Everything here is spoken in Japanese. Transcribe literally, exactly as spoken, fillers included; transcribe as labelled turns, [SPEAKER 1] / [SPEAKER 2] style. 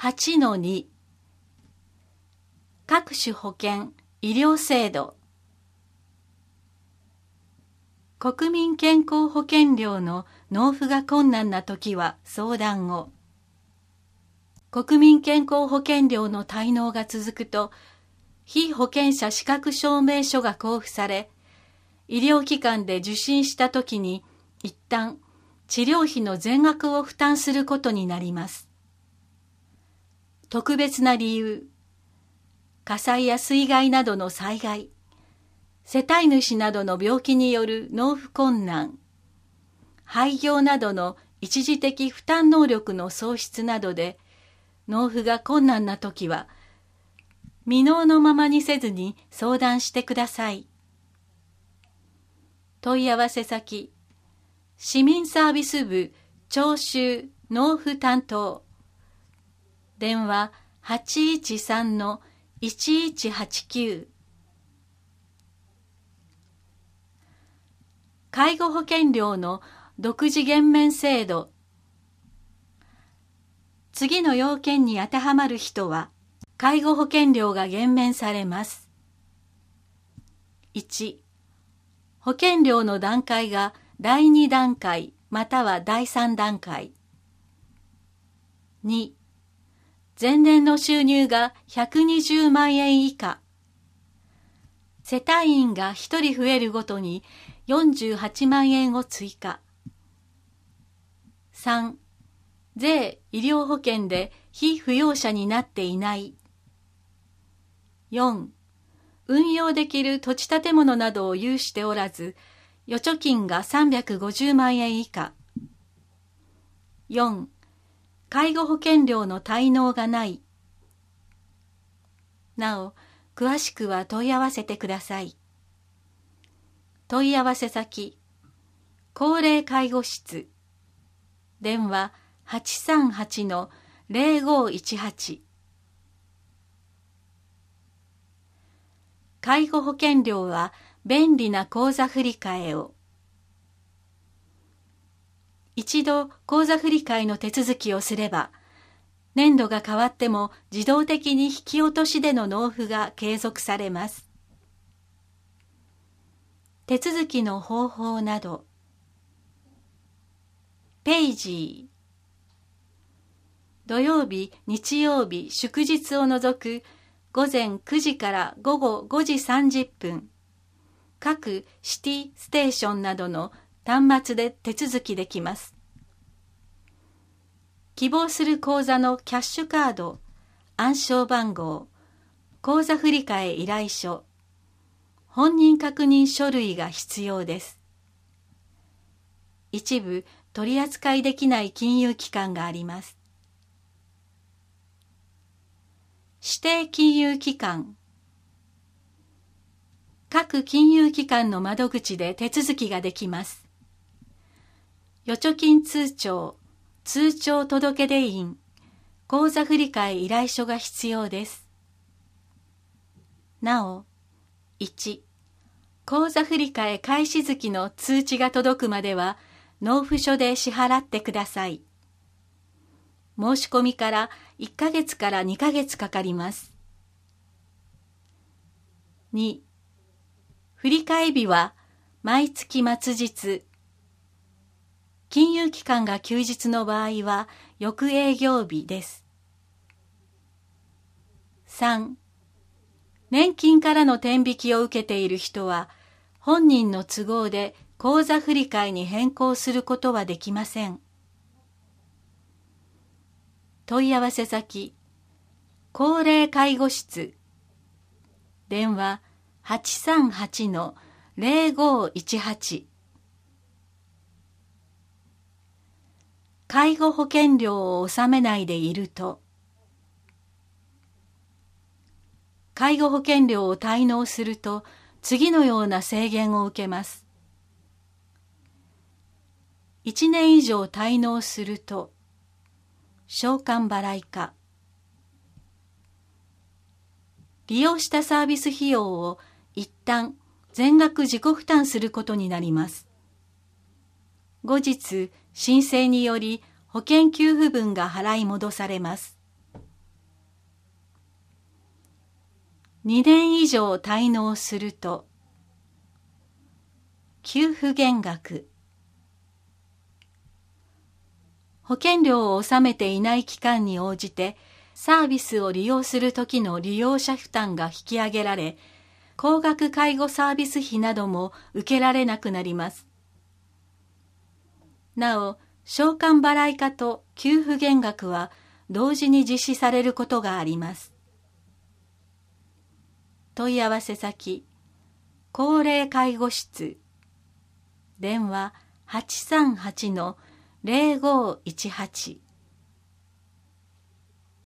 [SPEAKER 1] はちのに 各種保険・医療制度。国民健康保険料の納付が困難なときは相談を。国民健康保険料の滞納が続くと、被保険者資格証明書が交付され、医療機関で受診したときに一旦治療費の全額を負担することになります。特別な理由、火災や水害などの災害、世帯主などの病気による納付困難、廃業などの一時的負担能力の喪失などで納付が困難なときは、未納のままにせずに相談してください。問い合わせ先、市民サービス部徴収納付担当。電話 はちいちさんのいちいちはちきゅう。介護保険料の独自減免制度。次の要件に当てはまる人は、介護保険料が減免されます。いち、保険料の段階がだいに段階またはだいさん段階。に、前年の収入がひゃくにじゅうまんえん以下。世帯員がひとり増えるごとによんじゅうはちまんえんを追加。さん、税・医療保険で被扶養者になっていない。よん、運用できる土地建物などを有しておらず、預貯金がさんびゃくごじゅうまんえん以下。よん、介護保険料の滞納がない。なお、詳しくは問い合わせてください。問い合わせ先、高齢介護室。電話 はちさんはちのぜろごいちはち。介護保険料は便利な口座振替を。一度口座振替の手続きをすれば、年度が変わっても自動的に引き落としでの納付が継続されます。手続きの方法など。ペイジー。土曜日、日曜日、祝日を除く午前くじから午後ごじさんじゅっぷん、各シティステーションなどの端末で手続きできます。希望する口座のキャッシュカード、暗証番号、口座振替依頼書、本人確認書類が必要です。一部取り扱いできない金融機関があります。指定金融機関。各金融機関の窓口で手続きができます。預貯金通帳、通帳届出印、口座振替依頼書が必要です。なお、いち、口座振替開始月の通知が届くまでは納付書で支払ってください。申し込みからいっかげつからにかげつかかります。に、振替日は毎月末日。金融機関が休日の場合は翌営業日です。さん、年金からの転引きを受けている人は本人の都合で口座振替に変更することはできません。問い合わせ先、高齢介護室。電話 はちさんはちのぜろごいちはち。介護保険料を納めないでいると、介護保険料を滞納すると次のような制限を受けます。いちねん以上滞納すると、償還払いか、利用したサービス費用を一旦全額自己負担することになります。後日、申請により保険給付分が払い戻されます。 にねん以上滞納すると、給付減額。保険料を納めていない期間に応じてサービスを利用するときの利用者負担が引き上げられ、高額介護サービス費なども受けられなくなります。なお、償還払い化と給付減額は同時に実施されることがあります。問い合わせ先、高齢介護室、電話 はちさんはちのゼロごいちはち